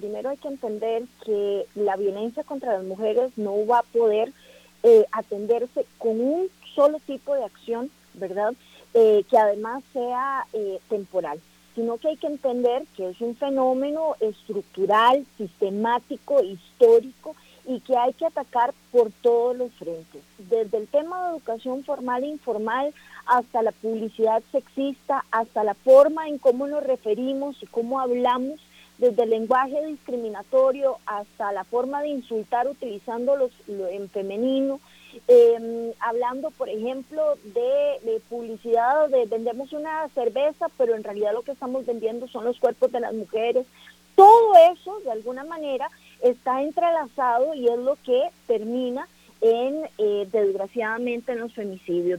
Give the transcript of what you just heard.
primero hay que entender que la violencia contra las mujeres no va a poder atenderse con un solo tipo de acción, ¿verdad? Que además sea temporal, sino que hay que entender que es un fenómeno estructural, sistemático, histórico, y que hay que atacar por todos los frentes, desde el tema de educación formal e informal hasta la publicidad sexista, hasta la forma en cómo nos referimos y cómo hablamos, desde el lenguaje discriminatorio hasta la forma de insultar utilizando lo en femenino, hablando, por ejemplo, de publicidad, de vendemos una cerveza, pero en realidad lo que estamos vendiendo son los cuerpos de las mujeres. Todo eso, de alguna manera, está entrelazado y es lo que termina en, desgraciadamente, en los femicidios.